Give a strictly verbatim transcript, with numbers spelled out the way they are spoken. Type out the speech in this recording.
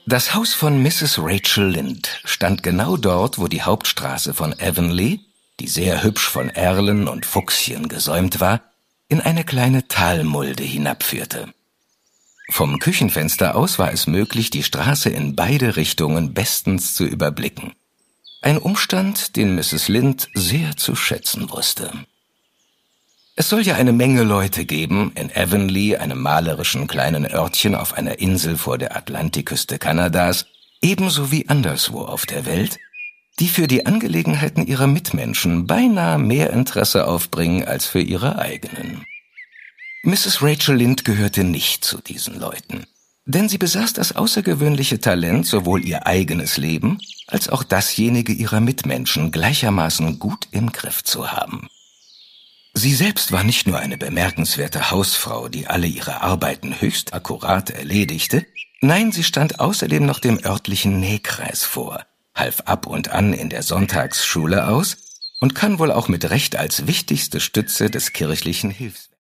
Das Haus von Misses Rachel Lynde stand genau dort, wo die Hauptstraße von Avonlea, die sehr hübsch von Erlen und Fuchschen gesäumt war, in eine kleine Talmulde hinabführte. Vom Küchenfenster aus war es möglich, die Straße in beide Richtungen bestens zu überblicken. Ein Umstand, den Misses Lynde sehr zu schätzen wusste. Es soll ja eine Menge Leute geben, in Avonlea, einem malerischen kleinen Örtchen auf einer Insel vor der Atlantikküste Kanadas, ebenso wie anderswo auf der Welt, die für die Angelegenheiten ihrer Mitmenschen beinahe mehr Interesse aufbringen als für ihre eigenen. Misses Rachel Lynde gehörte nicht zu diesen Leuten, denn sie besaß das außergewöhnliche Talent, sowohl ihr eigenes Leben als auch dasjenige ihrer Mitmenschen gleichermaßen gut im Griff zu haben. Sie selbst war nicht nur eine bemerkenswerte Hausfrau, die alle ihre Arbeiten höchst akkurat erledigte, nein, sie stand außerdem noch dem örtlichen Nähkreis vor, half ab und an in der Sonntagsschule aus und kann wohl auch mit Recht als wichtigste Stütze des kirchlichen Hilfs